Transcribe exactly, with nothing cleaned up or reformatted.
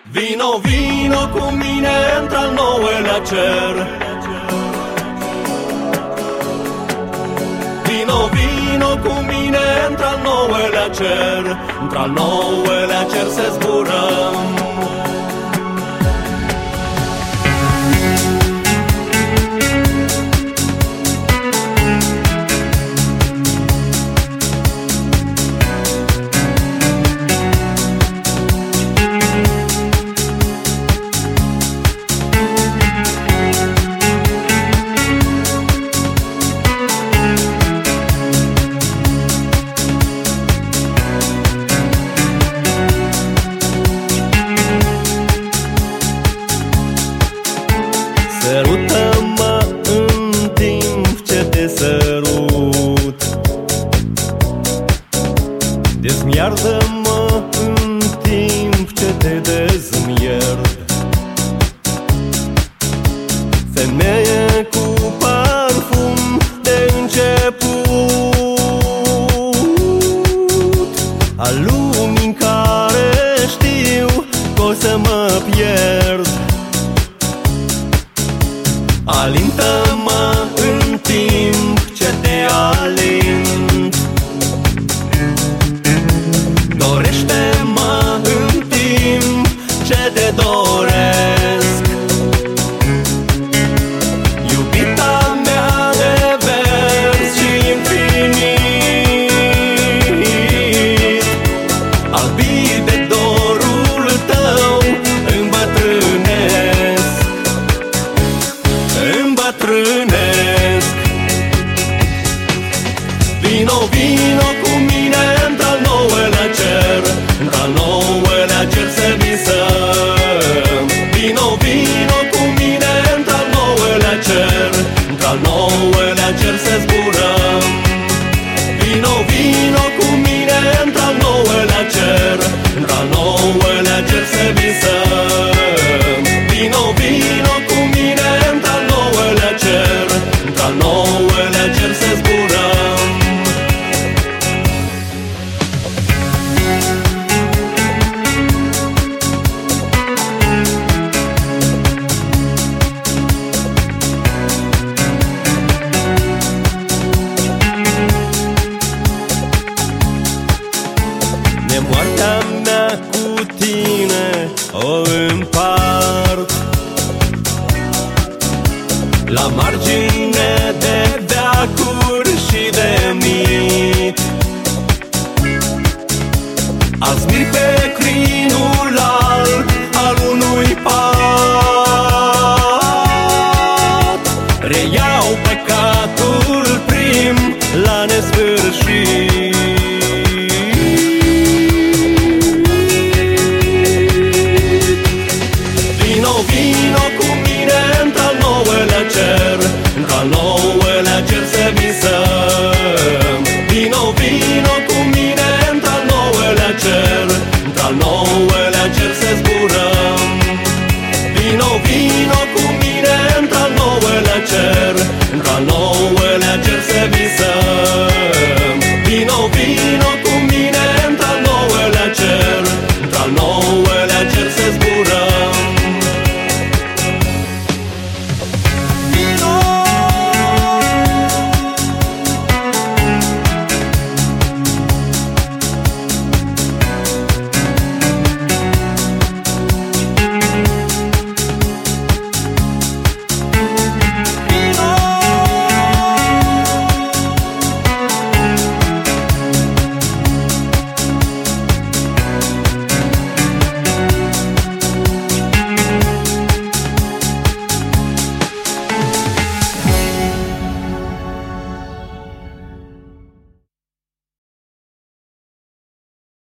Vino, vino cu mine într-al nouălea cer. Vino, vino cu mine într-al nouălea cer. Într-al nouălea cer să zburăm. Sărută-mă în timp ce te sărut, dezmiardă-mă în timp ce te dezmierd. Femeie cu parfum de început al lumii în care știu că o să mă pierd. Alintă-mă în timp ce te alint, dorește-mă în timp ce te doresc. Iubita mea de vers și infinit, albit de dorul tău îmbătrânesc, îmbătrânesc. Vino, vino cu mine într-al nouălea cer, într-al nouălea cer să visăm. Vino, vino cu mine într-al nouălea cer, într-al nouălea cer să zburăm. Vino, vino cu mine într-al nouălea cer, într-al nouălea